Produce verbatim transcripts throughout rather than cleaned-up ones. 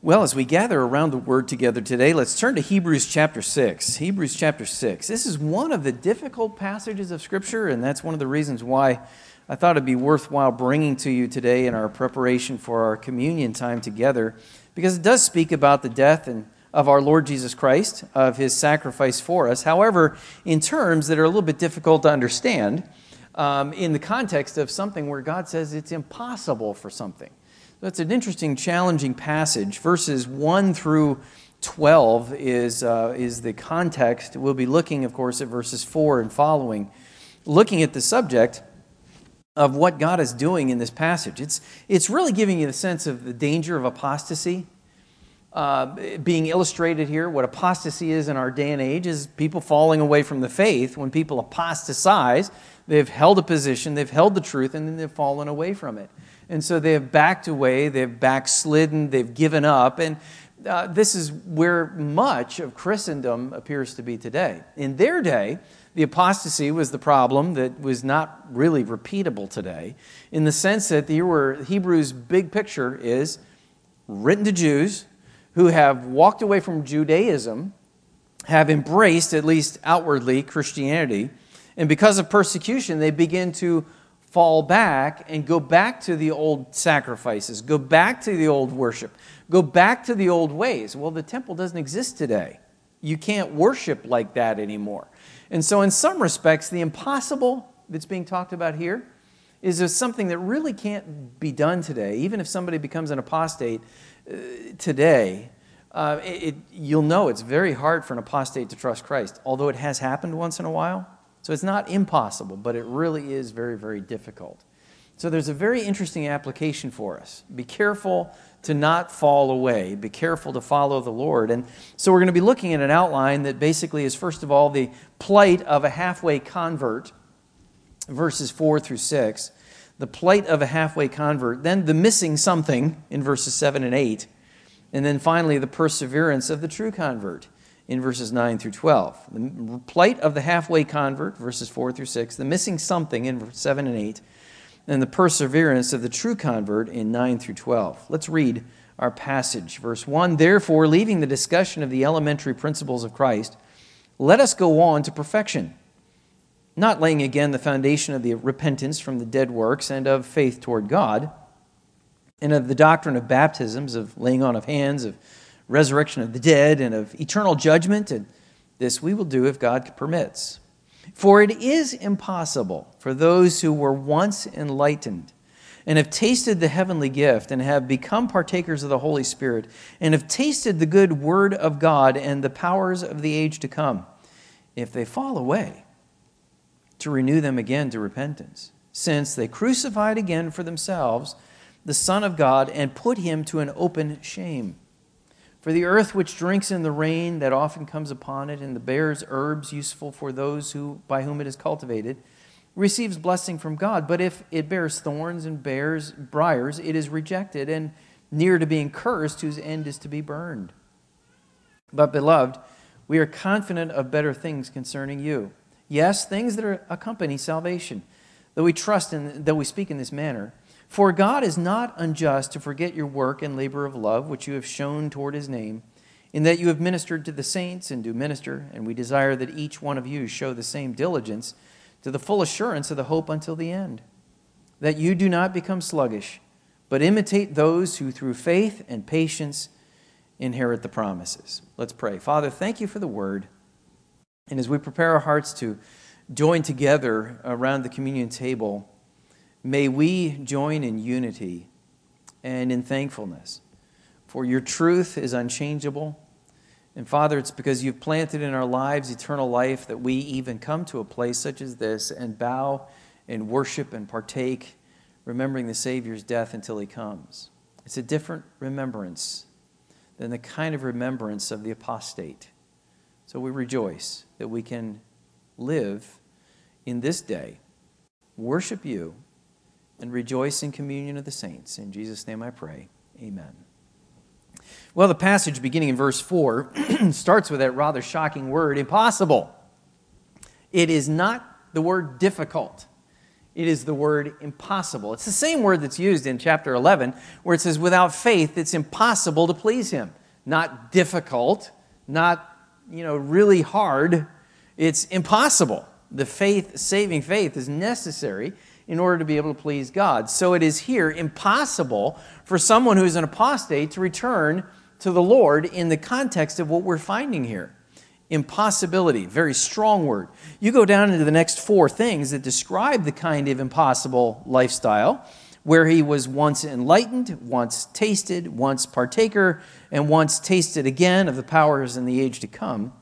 Well, as we gather around the Word together today, let's turn to Hebrews chapter six. Hebrews chapter six. This is one of the difficult passages of Scripture, and that's one of the reasons why I thought it'd be worthwhile bringing to you today in our preparation for our communion time together, because it does speak about the death and of our Lord Jesus Christ, of His sacrifice for us. However, in terms that are a little bit difficult to understand, um, in the context of something where God says it's impossible for something. That's an interesting, challenging passage. Verses one through twelve is, uh, is the context. We'll be looking, of course, at verses four and following, looking at the subject of what God is doing in this passage. It's, it's really giving you the sense of the danger of apostasy. Uh, being illustrated here, what apostasy is in our day and age is people falling away from the faith. When people apostatize, they've held a position, they've held the truth, and then they've fallen away from it. And so they have backed away, they've backslidden, they've given up. And uh, this is where much of Christendom appears to be today. In their day, the apostasy was the problem that was not really repeatable today, in the sense that the Hebrews' big picture is written to Jews who have walked away from Judaism, have embraced, at least outwardly, Christianity, and because of persecution, they begin to fall back and go back to the old sacrifices, go back to the old worship, go back to the old ways. Well, the temple doesn't exist today. You can't worship like that anymore. And so in some respects, the impossible that's being talked about here is something that really can't be done today. Even if somebody becomes an apostate uh, today, uh, it, you'll know it's very hard for an apostate to trust Christ, although it has happened once in a while. So it's not impossible, but it really is very, very difficult. So there's a very interesting application for us. Be careful to not fall away. Be careful to follow the Lord. And so we're going to be looking at an outline that basically is, first of all, the plight of a halfway convert, verses four through six. The plight of a halfway convert. Then the missing something in verses seven and eight. And then finally, the perseverance of the true convert in verses nine through twelve. The plight of the halfway convert, verses four through six. The missing something in verses seven and eight. And the perseverance of the true convert in nine through twelve. Let's read our passage. Verse one, therefore, leaving the discussion of the elementary principles of Christ, let us go on to perfection, not laying again the foundation of the repentance from the dead works and of faith toward God, and of the doctrine of baptisms, of laying on of hands, of resurrection of the dead, and of eternal judgment, and this we will do if God permits. For it is impossible for those who were once enlightened and have tasted the heavenly gift and have become partakers of the Holy Spirit and have tasted the good word of God and the powers of the age to come, if they fall away, to renew them again to repentance, since they crucified again for themselves the Son of God and put him to an open shame. For the earth which drinks in the rain that often comes upon it, and the bears herbs useful for those who by whom it is cultivated, receives blessing from God. But if it bears thorns and bears briars, it is rejected and near to being cursed, whose end is to be burned. But beloved, we are confident of better things concerning you. Yes, things that are, accompany salvation, though we trust in, though we speak in this manner. For God is not unjust to forget your work and labor of love, which you have shown toward his name, in that you have ministered to the saints and do minister, and we desire that each one of you show the same diligence to the full assurance of the hope until the end, that you do not become sluggish, but imitate those who through faith and patience inherit the promises. Let's pray. Father, thank you for the word. And as we prepare our hearts to join together around the communion table, may we join in unity and in thankfulness. For your truth is unchangeable. And Father, it's because you've planted in our lives eternal life that we even come to a place such as this and bow and worship and partake, remembering the Savior's death until he comes. It's a different remembrance than the kind of remembrance of the apostate. So we rejoice that we can live in this day, worship you, and rejoice in communion of the saints. In Jesus' name I pray. Amen. Well, the passage beginning in verse four starts with that rather shocking word, impossible. It is not the word difficult. It is the word impossible. It's the same word that's used in chapter eleven, where it says, without faith, it's impossible to please him. Not difficult, not, you know, really hard. It's impossible. The faith, saving faith, is necessary in order to be able to please God. So it is here impossible for someone who is an apostate to return to the Lord in the context of what we're finding here. Impossibility, very strong word. You go down into the next four things that describe the kind of impossible lifestyle, where he was once enlightened, once tasted, once partaker, and once tasted again of the powers in the age to come.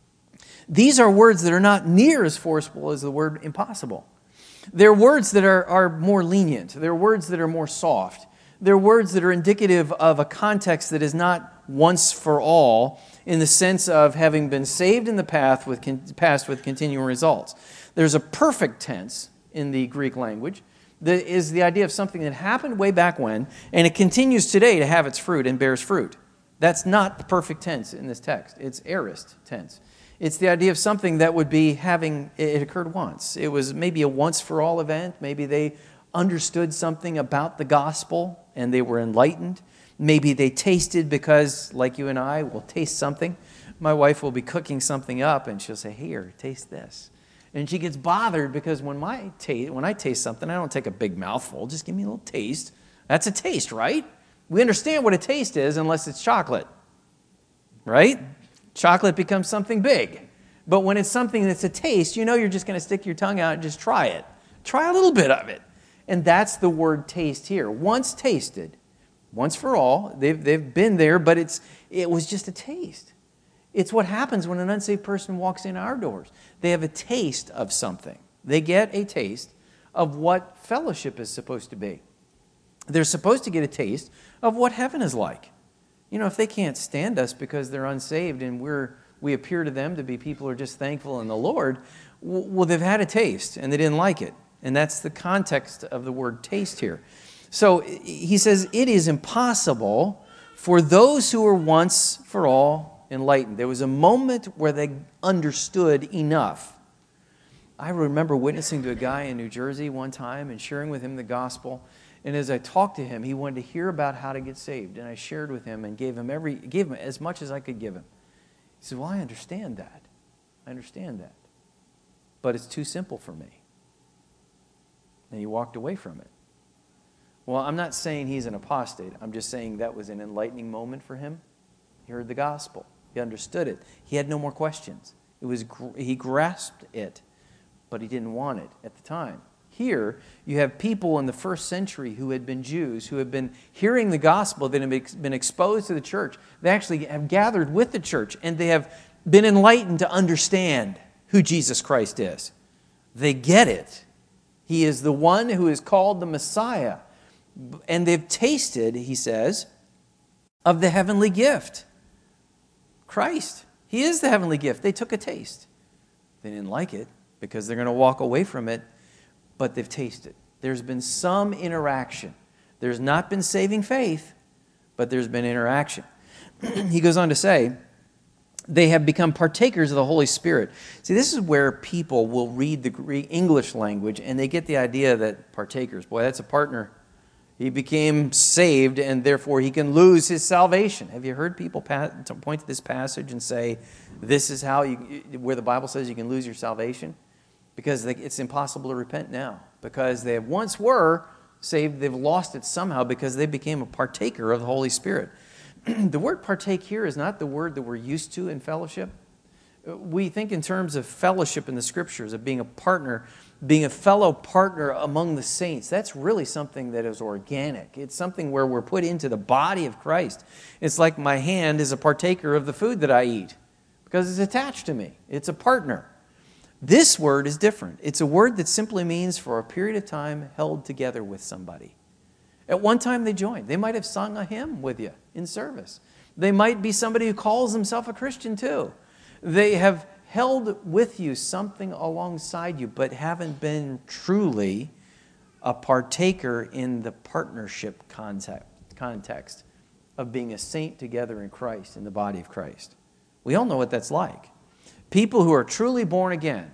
These are words that are not near as forceful as the word impossible. They're words that are, are more lenient. They're words that are more soft. They're words that are indicative of a context that is not once for all, in the sense of having been saved in the past with, past with continuing results. There's a perfect tense in the Greek language that is the idea of something that happened way back when, and it continues today to have its fruit and bears fruit. That's not the perfect tense in this text. It's aorist tense. It's the idea of something that would be having, it occurred once. It was maybe a once-for-all event. Maybe they understood something about the gospel and they were enlightened. Maybe they tasted because, like you and I, will taste something. My wife will be cooking something up and she'll say, here, taste this. And she gets bothered because when, my ta- when I taste something, I don't take a big mouthful. Just give me a little taste. That's a taste, right? We understand what a taste is unless it's chocolate, right? Chocolate becomes something big. But when it's something that's a taste, you know you're just going to stick your tongue out and just try it. Try a little bit of it. And that's the word taste here. Once tasted, once for all, they've, they've been there, but it's it was just a taste. It's what happens when an unsaved person walks in our doors. They have a taste of something. They get a taste of what fellowship is supposed to be. They're supposed to get a taste of what heaven is like. You know, if they can't stand us because they're unsaved and we're we appear to them to be people who are just thankful in the Lord, well, they've had a taste and they didn't like it. And that's the context of the word taste here. So he says, it is impossible for those who were once for all enlightened. There was a moment where they understood enough. I remember witnessing to a guy in New Jersey one time and sharing with him the gospel. And as I talked to him, he wanted to hear about how to get saved. And I shared with him and gave him every gave him as much as I could give him. He said, well, I understand that. I understand that. But it's too simple for me. And he walked away from it. Well, I'm not saying he's an apostate. I'm just saying that was an enlightening moment for him. He heard the gospel. He understood it. He had no more questions. It was he grasped it, but he didn't want it at the time. Here, you have people in the first century who had been Jews, who had been hearing the gospel, that have been exposed to the church. They actually have gathered with the church, and they have been enlightened to understand who Jesus Christ is. They get it. He is the one who is called the Messiah. And they've tasted, he says, of the heavenly gift. Christ. He is the heavenly gift. They took a taste. They didn't like it because they're going to walk away from it, but they've tasted. There's been some interaction. There's not been saving faith, but there's been interaction. He goes on to say, they have become partakers of the Holy Spirit. See, this is where people will read the Greek English language and they get the idea that partakers, boy, that's a partner. He became saved and therefore he can lose his salvation. Have you heard people point to this passage and say, this is how you, where the Bible says you can lose your salvation? Because it's impossible to repent now. Because they once were saved, they've lost it somehow because they became a partaker of the Holy Spirit. The word partake here is not the word that we're used to in fellowship. We think in terms of fellowship in the Scriptures, of being a partner, being a fellow partner among the saints. That's really something that is organic. It's something where we're put into the body of Christ. It's like my hand is a partaker of the food that I eat because it's attached to me. It's a partner. This word is different. It's a word that simply means for a period of time held together with somebody. At one time they joined. They might have sung a hymn with you in service. They might be somebody who calls himself a Christian too. They have held with you something alongside you, but haven't been truly a partaker in the partnership context, context of being a saint together in Christ, in the body of Christ. We all know what that's like. People who are truly born again,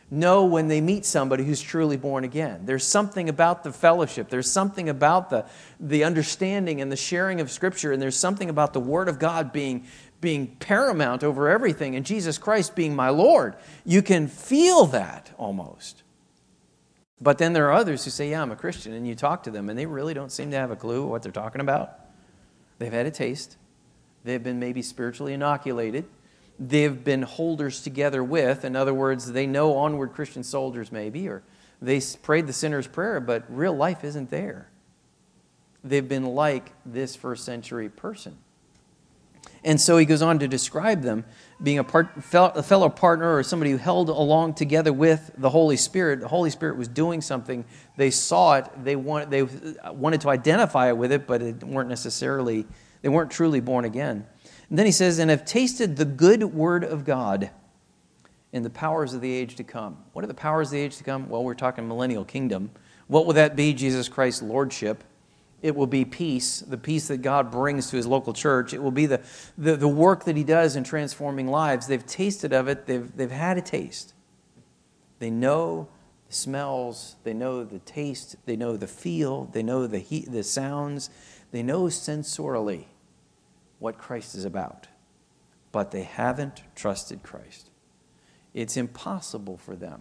know when they meet somebody who's truly born again. There's something about the fellowship. There's something about the, the understanding and the sharing of Scripture, and there's something about the Word of God being, being paramount over everything, and Jesus Christ being my Lord. You can feel that almost. But then there are others who say, yeah, I'm a Christian, and you talk to them, and they really don't seem to have a clue what they're talking about. They've had a taste. They've been maybe spiritually inoculated. They've been holders together with. In other words, they know onward Christian soldiers maybe, or they prayed the sinner's prayer, but real life isn't there. They've been like this first century person. And so he goes on to describe them being a, part, a fellow partner or somebody who held along together with the Holy Spirit. The Holy Spirit was doing something. They saw it. They wanted, they wanted to identify it with it, but it weren't necessarily, they weren't truly born again. And then he says, and have tasted the good word of God and the powers of the age to come. What are the powers of the age to come? Well, we're talking millennial kingdom. What will that be? Jesus Christ's lordship. It will be peace, the peace that God brings to His local church. It will be the, the, the work that He does in transforming lives. They've tasted of it. They've, they've had a taste. They know the smells. They know the taste. They know the feel. They know the heat, the sounds. They know sensorially what Christ is about. But they haven't trusted Christ. It's impossible for them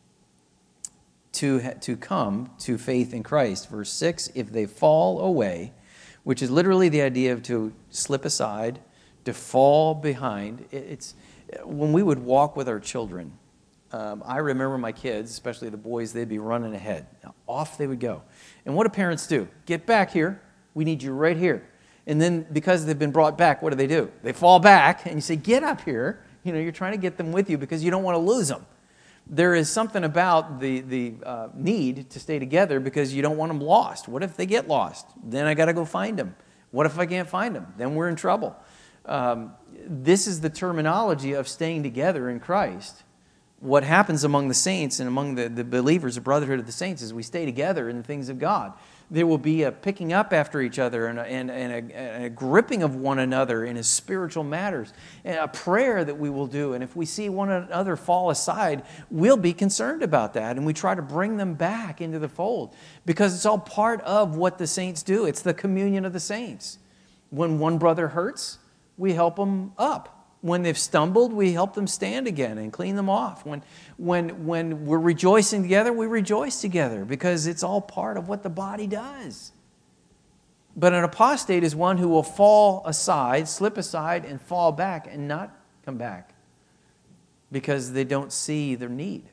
to, to come to faith in Christ. Verse six, if they fall away, which is literally the idea of to slip aside, to fall behind. It's when we would walk with our children, um, I remember my kids, especially the boys, they'd be running ahead. Now, off they would go. And what do parents do? Get back here. We need you right here. And then because they've been brought back, what do they do? They fall back, and you say, get up here. You know, you're trying to get them with you because you don't want to lose them. There is something about the, the uh, need to stay together because you don't want them lost. What if they get lost? Then I got to go find them. What if I can't find them? Then we're in trouble. Um, this is the terminology of staying together in Christ. What happens among the saints and among the, the believers, the brotherhood of the saints, is we stay together in the things of God. There will be a picking up after each other and a, and, and a, and a gripping of one another in His spiritual matters, and a prayer that we will do. And if we see one another fall aside, we'll be concerned about that, and we try to bring them back into the fold because it's all part of what the saints do. It's the communion of the saints. When one brother hurts, we help them up. When they've stumbled, we help them stand again and clean them off. When, when, when we're rejoicing together, we rejoice together because it's all part of what the body does. But an apostate is one who will fall aside, slip aside, and fall back and not come back because they don't see their need.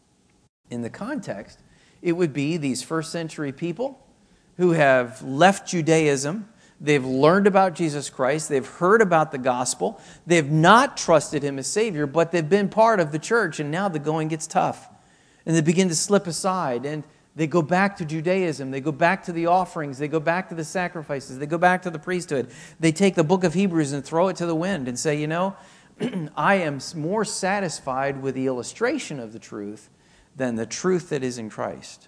In the context, it would be these first century people who have left Judaism. They've learned about Jesus Christ. They've heard about the gospel. They've not trusted Him as Savior, but they've been part of the church, and now the going gets tough. And they begin to slip aside, and they go back to Judaism. They go back to the offerings. They go back to the sacrifices. They go back to the priesthood. They take the book of Hebrews and throw it to the wind and say, you know, I am more satisfied with the illustration of the truth than the truth that is in Christ.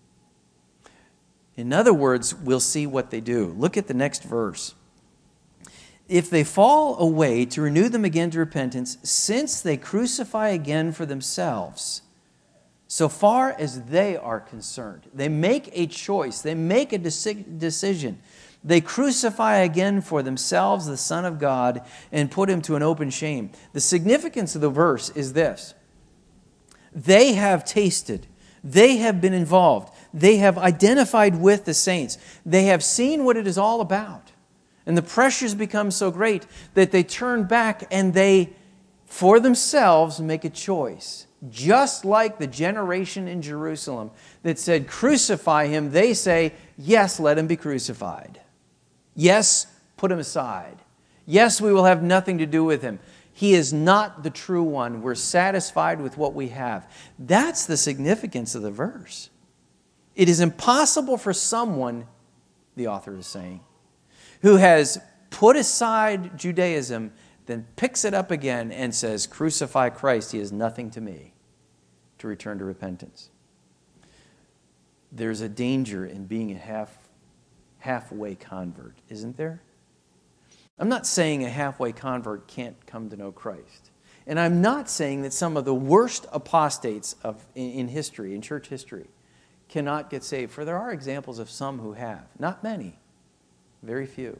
In other words, we'll see what they do. Look at the next verse. If they fall away, to renew them again to repentance, since they crucify again for themselves, so far as they are concerned. They make a choice. They make a deci- decision. They crucify again for themselves the Son of God and put Him to an open shame. The significance of the verse is this. They have tasted. They have been involved. They have identified with the saints. They have seen what it is all about. And the pressures become so great that they turn back and they, for themselves, make a choice. Just like the generation in Jerusalem that said, crucify Him, they say, yes, let Him be crucified. Yes, put Him aside. Yes, we will have nothing to do with Him. He is not the true one. We're satisfied with what we have. That's the significance of the verse. It is impossible for someone, the author is saying, who has put aside Judaism, then picks it up again and says, crucify Christ, He is nothing to me, to return to repentance. There's a danger in being a half, halfway convert, isn't there? I'm not saying a halfway convert can't come to know Christ. And I'm not saying that some of the worst apostates of, in, in history, in church history, cannot get saved. For there are examples of some who have. Not many. Very few.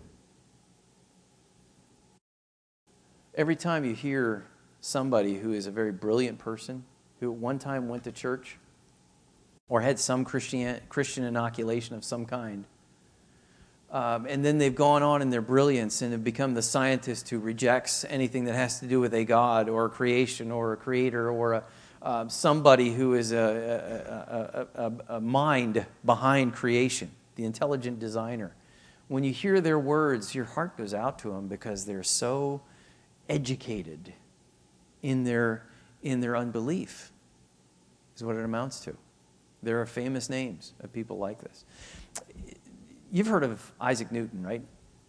Every time you hear somebody who is a very brilliant person, who at one time went to church, or had some Christian, Christian inoculation of some kind, Um, and then they've gone on in their brilliance and have become the scientist who rejects anything that has to do with a God or a creation or a creator or a, uh, somebody who is a, a, a, a, a mind behind creation, the intelligent designer. When you hear their words, your heart goes out to them because they're so educated in their, in their unbelief, is what it amounts to. There are famous names of people like this. You've heard of Isaac Newton, right?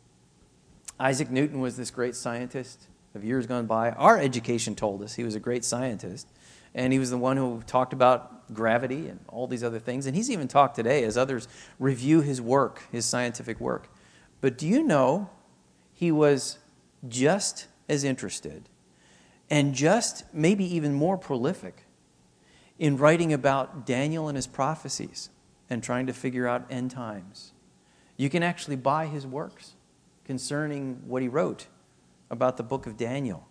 Isaac Newton was this great scientist of years gone by. Our education told us he was a great scientist, and he was the one who talked about gravity and all these other things. And he's even talked today as others review his work, his scientific work. But do you know he was just as interested and just maybe even more prolific in writing about Daniel and his prophecies and trying to figure out end times? You can actually buy his works concerning what he wrote about the book of Daniel.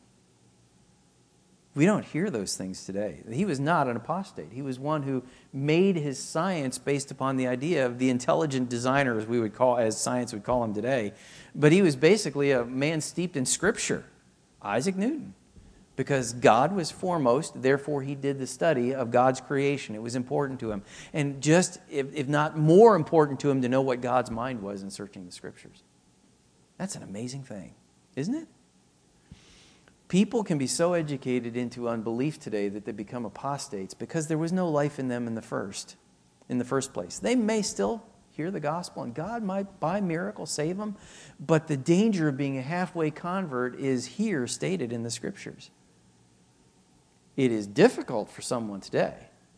We don't hear those things today. He was not an apostate. He was one who made his science based upon the idea of the intelligent designer, as we would call, as science would call him today. But he was basically a man steeped in Scripture, Isaac Newton. Because God was foremost, therefore he did the study of God's creation. It was important to him. And just, if, if not more important to him, to know what God's mind was in searching the Scriptures. That's an amazing thing, isn't it? People can be so educated into unbelief today that they become apostates because there was no life in them in the first, in the first place. They may still hear the gospel, and God might, by miracle, save them. But the danger of being a halfway convert is here stated in the Scriptures. It is difficult for someone today.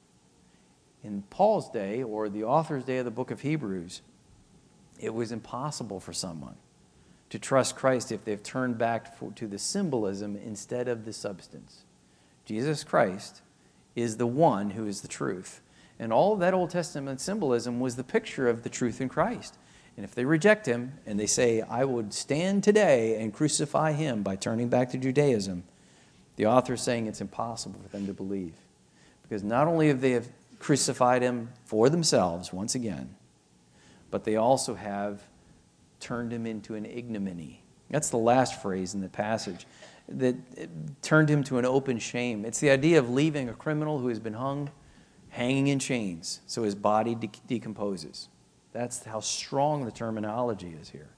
In Paul's day, or the author's day of the book of Hebrews, it was impossible for someone to trust Christ if they've turned back to the symbolism instead of the substance. Jesus Christ is the one who is the truth. And all of that Old Testament symbolism was the picture of the truth in Christ. And if they reject him and they say, I would stand today and crucify him by turning back to Judaism, the author is saying it's impossible for them to believe. Because not only have they have crucified him for themselves once again, but they also have turned him into an ignominy. That's the last phrase in the passage. That turned him to an open shame. It's the idea of leaving a criminal who has been hung, hanging in chains, so his body de- decomposes. That's how strong the terminology is here.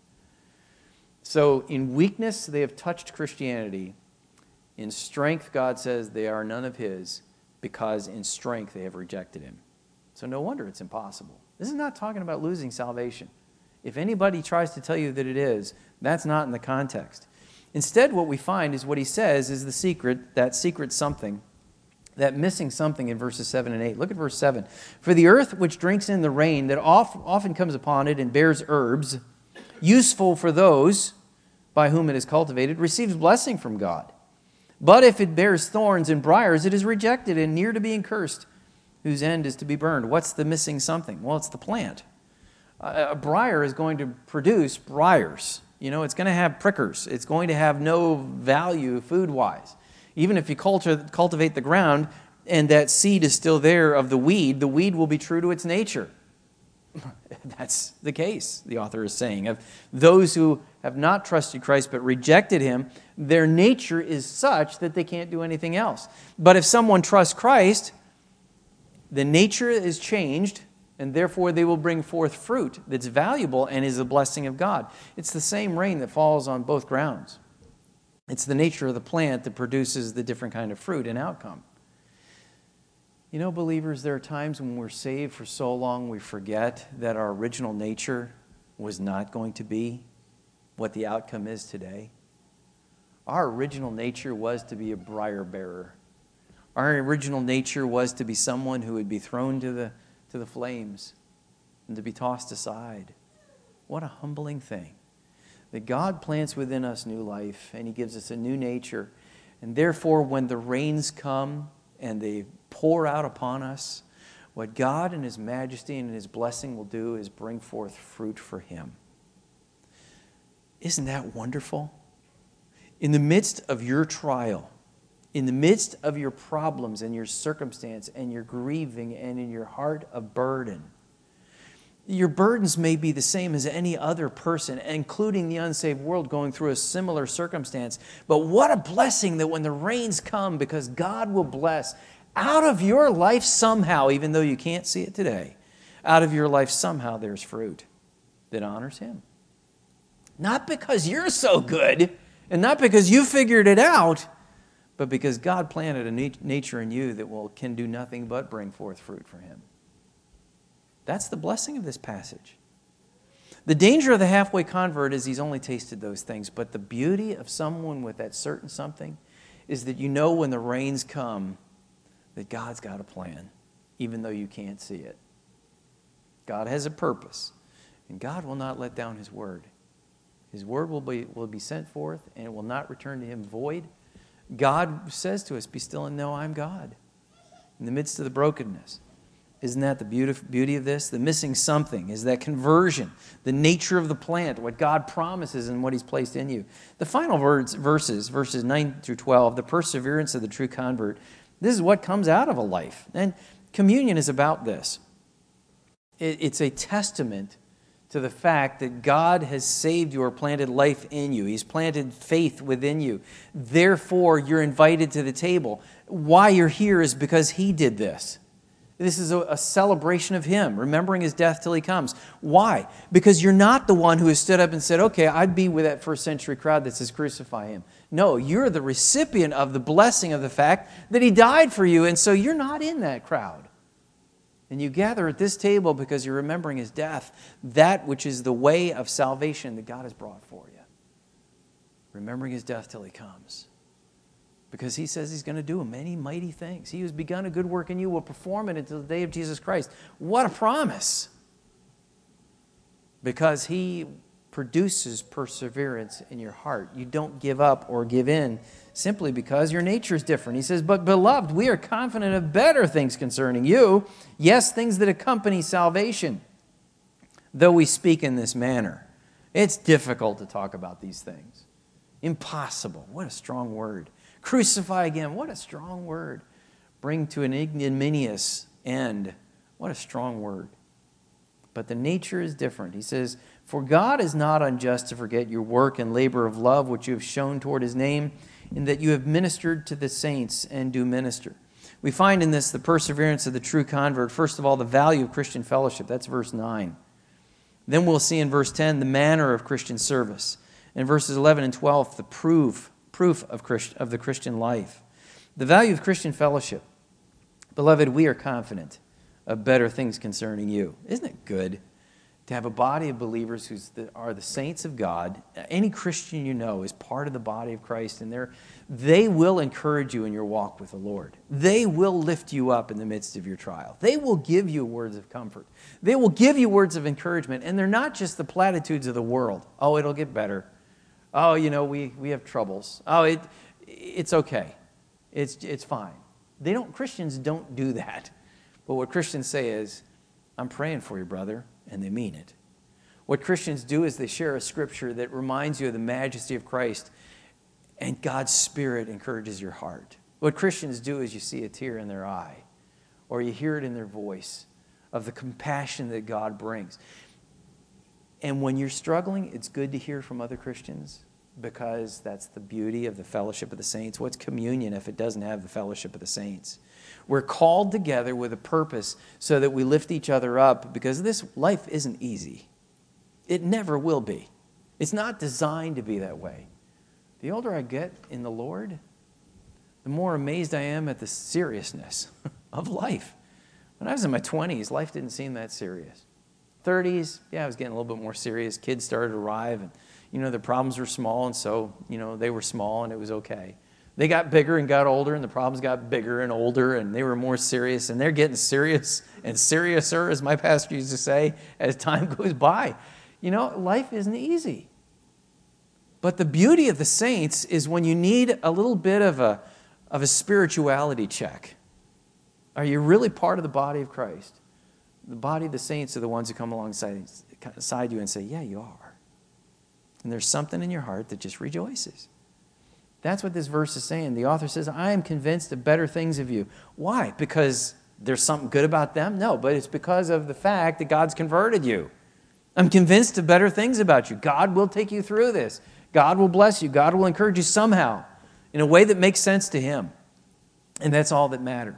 So in weakness, they have touched Christianity. In strength, God says they are none of his, because in strength they have rejected him. So no wonder it's impossible. This is not talking about losing salvation. If anybody tries to tell you that it is, that's not in the context. Instead, what we find is what he says is the secret, that secret something, that missing something in verses seven and eight. Look at verse seven. For the earth which drinks in the rain that often comes upon it and bears herbs, useful for those by whom it is cultivated, receives blessing from God. But if it bears thorns and briars, it is rejected and near to being cursed, whose end is to be burned. What's the missing something? Well, it's the plant. A briar is going to produce briars. You know, it's going to have prickers. It's going to have no value food-wise. Even if you culti- cultivate the ground and that seed is still there of the weed, the weed will be true to its nature. That's the case, the author is saying. Of those who have not trusted Christ but rejected him, their nature is such that they can't do anything else. But if someone trusts Christ, the nature is changed, and therefore they will bring forth fruit that's valuable and is a blessing of God. It's the same rain that falls on both grounds. It's the nature of the plant that produces the different kind of fruit and outcome. You know, believers, there are times when we're saved for so long we forget that our original nature was not going to be what the outcome is today. Our original nature was to be a briar bearer. Our original nature was to be someone who would be thrown to the, to the flames and to be tossed aside. What a humbling thing. That God plants within us new life and he gives us a new nature. And therefore, when the rains come and they pour out upon us, what God in His majesty and His blessing will do is bring forth fruit for Him. Isn't that wonderful? In the midst of your trial, in the midst of your problems and your circumstance and your grieving and in your heart a burden, your burdens may be the same as any other person, including the unsaved world going through a similar circumstance. But what a blessing that when the rains come, because God will bless out of your life somehow, even though you can't see it today, out of your life somehow there's fruit that honors Him. Not because you're so good and not because you figured it out, but because God planted a nature in you that will can do nothing but bring forth fruit for Him. That's the blessing of this passage. The danger of the halfway convert is he's only tasted those things, but the beauty of someone with that certain something is that you know when the rains come that God's got a plan, even though you can't see it. God has a purpose, and God will not let down His word. His word will be, will be sent forth, and it will not return to Him void. God says to us, be still and know I'm God in the midst of the brokenness. Isn't that the beauty of this? The missing something is that conversion, the nature of the plant, what God promises and what He's placed in you. The final words, verses, verses nine through twelve, the perseverance of the true convert, this is what comes out of a life. And communion is about this. It's a testament to the fact that God has saved you or planted life in you. He's planted faith within you. Therefore, you're invited to the table. Why you're here is because He did this. This is a, a celebration of Him, remembering His death till He comes. Why? Because you're not the one who has stood up and said, okay, I'd be with that first century crowd that says crucify Him. No, you're the recipient of the blessing of the fact that He died for you, and so you're not in that crowd. And you gather at this table because you're remembering His death, that which is the way of salvation that God has brought for you. Remembering His death till He comes. Because He says He's going to do many mighty things. He who's begun a good work in you will perform it until the day of Jesus Christ. What a promise! Because He produces perseverance in your heart. You don't give up or give in simply because your nature is different. He says, but beloved, we are confident of better things concerning you. Yes, things that accompany salvation, though we speak in this manner. It's difficult to talk about these things. Impossible. What a strong word. Crucify again. What a strong word. Bring to an ignominious end. What a strong word. But the nature is different. He says, for God is not unjust to forget your work and labor of love, which you have shown toward His name, in that you have ministered to the saints and do minister. We find in this the perseverance of the true convert. First of all, the value of Christian fellowship. That's verse nine. Then we'll see in verse ten the manner of Christian service. In verses eleven and twelve, the proof, proof of, Christ, of the Christian life. The value of Christian fellowship. Beloved, we are confident of better things concerning you. Isn't it good to have a body of believers who are the saints of God? Any Christian you know is part of the body of Christ, and they're, they will encourage you in your walk with the Lord. They will lift you up in the midst of your trial. They will give you words of comfort. They will give you words of encouragement, and they're not just the platitudes of the world. Oh, it'll get better. Oh, you know, we, we have troubles. Oh, it it's okay. It's, it's fine. They don't, Christians don't do that. But what Christians say is, I'm praying for you, brother. And they mean it. What Christians do is they share a scripture that reminds you of the majesty of Christ, and God's Spirit encourages your heart. What Christians do is you see a tear in their eye, or you hear it in their voice of the compassion that God brings. And when you're struggling, it's good to hear from other Christians, because that's the beauty of the fellowship of the saints. What's communion if it doesn't have the fellowship of the saints? We're called together with a purpose so that we lift each other up, because this life isn't easy. It never will be. It's not designed to be that way. The older I get in the Lord, the more amazed I am at the seriousness of life. When I was in my twenties, life didn't seem that serious. thirties, yeah, I was getting a little bit more serious. Kids started to arrive, and, you know, the problems were small, and so, you know, they were small, and it was okay. They got bigger and got older, and the problems got bigger and older, and they were more serious, and they're getting serious and seriouser, as my pastor used to say, as time goes by. You know, life isn't easy. But the beauty of the saints is when you need a little bit of a, of a spirituality check. Are you really part of the body of Christ? The body of the saints are the ones who come alongside side you and say, yeah, you are. And there's something in your heart that just rejoices. That's what this verse is saying. The author says, I am convinced of better things of you. Why? Because there's something good about them? No, but it's because of the fact that God's converted you. I'm convinced of better things about you. God will take you through this. God will bless you. God will encourage you somehow in a way that makes sense to Him. And that's all that matters.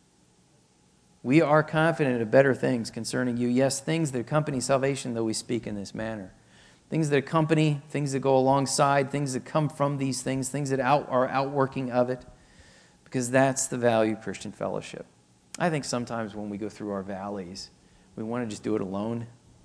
We are confident of better things concerning you. Yes, things that accompany salvation, though we speak in this manner. Things that accompany, things that go alongside, things that come from these things, things that out, are outworking of it. Because that's the value of Christian fellowship. I think sometimes when we go through our valleys, we want to just do it alone.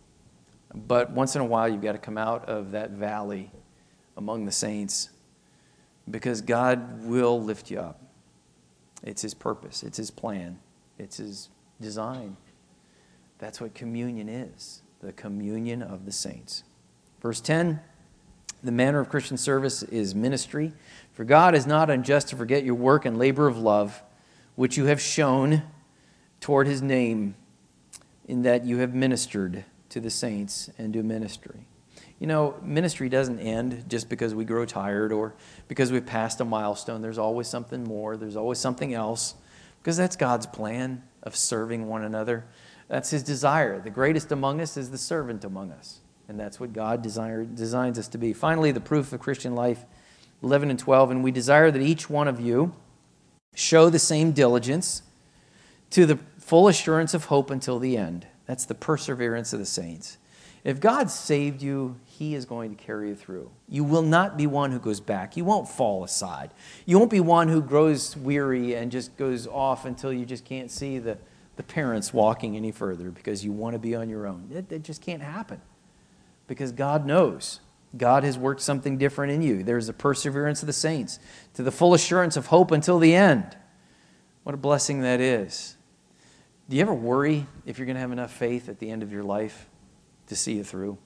But once in a while, you've got to come out of that valley among the saints because God will lift you up. It's His purpose. It's His plan. It's His design. That's what communion is, the communion of the saints. Verse ten, the manner of Christian service is ministry. For God is not unjust to forget your work and labor of love, which you have shown toward His name, in that you have ministered to the saints and do ministry. You know, ministry doesn't end just because we grow tired or because we've passed a milestone. There's always something more. There's always something else. Because that's God's plan of serving one another. That's His desire. The greatest among us is the servant among us. And that's what God desire, designs us to be. Finally, the proof of Christian life, eleven and twelve. And we desire that each one of you show the same diligence to the full assurance of hope until the end. That's the perseverance of the saints. If God saved you, He is going to carry you through. You will not be one who goes back. You won't fall aside. You won't be one who grows weary and just goes off until you just can't see the, the parents walking any further because you want to be on your own. It, it just can't happen because God knows. God has worked something different in you. There's a perseverance of the saints to the full assurance of hope until the end. What a blessing that is. Do you ever worry if you're going to have enough faith at the end of your life to see you through?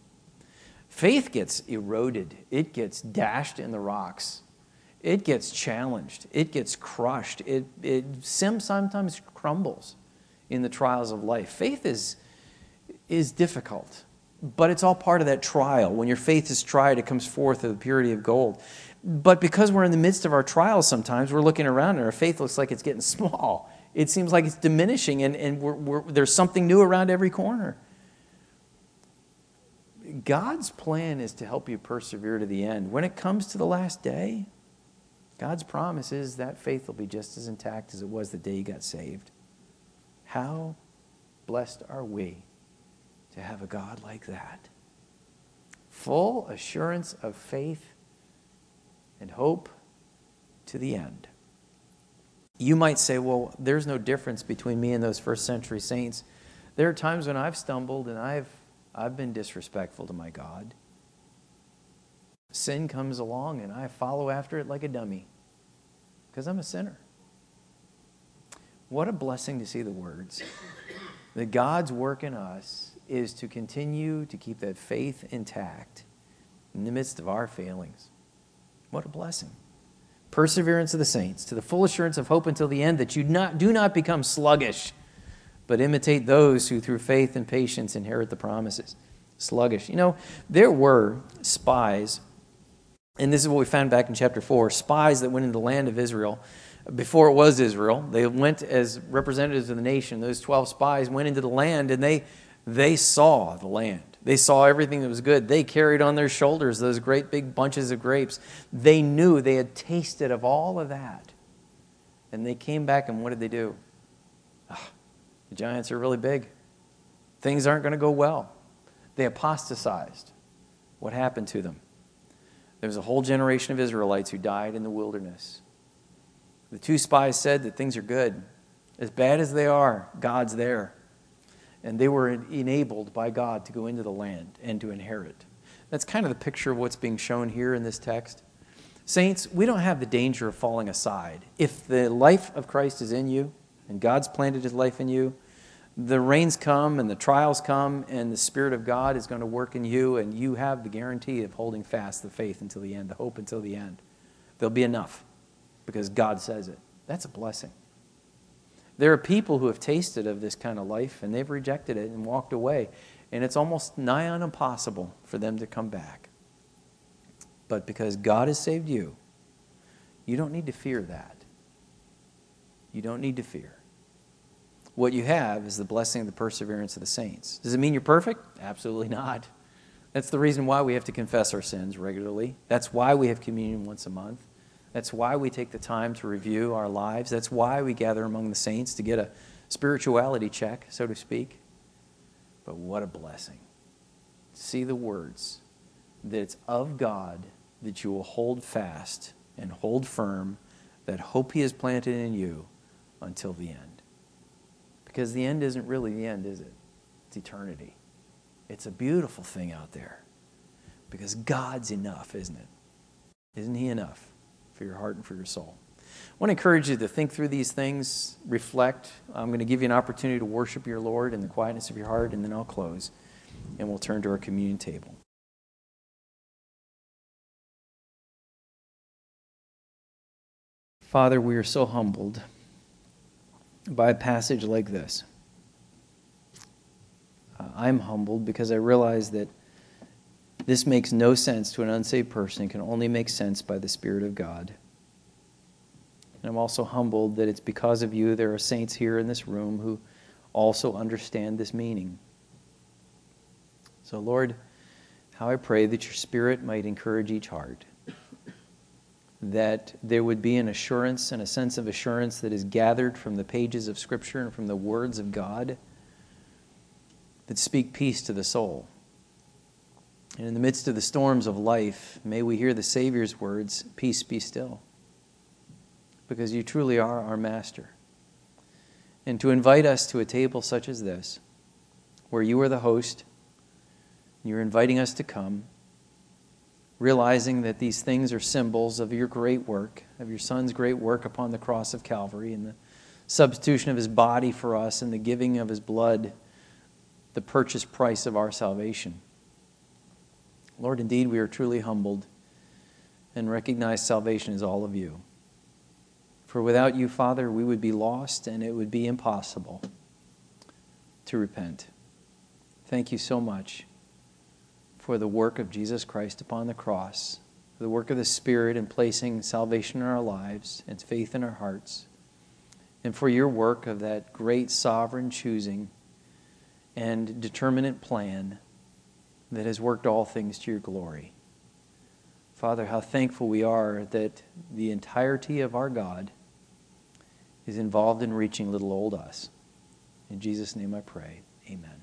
Faith gets eroded. It gets dashed in the rocks. It gets challenged. It gets crushed. It, it sometimes crumbles in the trials of life. Faith is, is difficult, but it's all part of that trial. When your faith is tried, it comes forth of the purity of gold. But because we're in the midst of our trials sometimes, we're looking around and our faith looks like it's getting small. It seems like it's diminishing, and, and we're, we're, there's something new around every corner. God's plan is to help you persevere to the end. When it comes to the last day, God's promise is that faith will be just as intact as it was the day you got saved. How blessed are we to have a God like that? Full assurance of faith and hope to the end. You might say, well, there's no difference between me and those first century saints. There are times when I've stumbled and I've I've been disrespectful to my God. Sin comes along and I follow after it like a dummy because I'm a sinner. What a blessing to see the words that God's work in us is to continue to keep that faith intact in the midst of our failings. What a blessing. Perseverance of the saints, to the full assurance of hope until the end, that you not, do not become sluggish, but imitate those who through faith and patience inherit the promises. Sluggish. You know, there were spies, and this is what we found back in chapter four, spies that went into the land of Israel. Before it was Israel, they went as representatives of the nation. Those twelve spies went into the land, and they, they saw the land. They saw everything that was good. They carried on their shoulders those great big bunches of grapes. They knew, they had tasted of all of that. And they came back, and what did they do? Oh, the giants are really big. Things aren't going to go well. They apostatized. What happened to them? There was a whole generation of Israelites who died in the wilderness. The two spies said that things are good. As bad as they are, God's there. And they were enabled by God to go into the land and to inherit. That's kind of the picture of what's being shown here in this text. Saints, we don't have the danger of falling aside. If the life of Christ is in you, and God's planted His life in you, the rains come and the trials come and the Spirit of God is going to work in you, and you have the guarantee of holding fast the faith until the end, the hope until the end. There'll be enough because God says it. That's a blessing. There are people who have tasted of this kind of life and they've rejected it and walked away, and it's almost nigh on impossible for them to come back. But because God has saved you, you don't need to fear that. You don't need to fear. What you have is the blessing of the perseverance of the saints. Does it mean you're perfect? Absolutely not. That's the reason why we have to confess our sins regularly. That's why we have communion once a month. That's why we take the time to review our lives. That's why we gather among the saints to get a spirituality check, so to speak. But what a blessing. See the words that it's of God that you will hold fast and hold firm that hope He has planted in you until the end. Because the end isn't really the end, is it? It's eternity. It's a beautiful thing out there. Because God's enough, isn't it? Isn't He enough for your heart and for your soul? I want to encourage you to think through these things, reflect. I'm going to give you an opportunity to worship your Lord in the quietness of your heart, and then I'll close, and we'll turn to our communion table. Father, we are so humbled by a passage like this. Uh, I'm humbled because I realize that this makes no sense to an unsaved person. It can only make sense by the Spirit of God. And I'm also humbled that it's because of you there are saints here in this room who also understand this meaning. So, Lord, how I pray that your Spirit might encourage each heart, that there would be an assurance and a sense of assurance that is gathered from the pages of Scripture and from the words of God that speak peace to the soul. And in the midst of the storms of life, may we hear the Savior's words, peace be still, because you truly are our Master. And to invite us to a table such as this, where you are the host, you're inviting us to come, realizing that these things are symbols of your great work, of your Son's great work upon the cross of Calvary, and the substitution of His body for us, and the giving of His blood, the purchase price of our salvation. Lord, indeed, we are truly humbled and recognize salvation is all of you. For without you, Father, we would be lost, and it would be impossible to repent. Thank you so much for the work of Jesus Christ upon the cross, for the work of the Spirit in placing salvation in our lives and faith in our hearts, and for your work of that great sovereign choosing and determinate plan that has worked all things to your glory. Father, how thankful we are that the entirety of our God is involved in reaching little old us. In Jesus' name I pray, amen.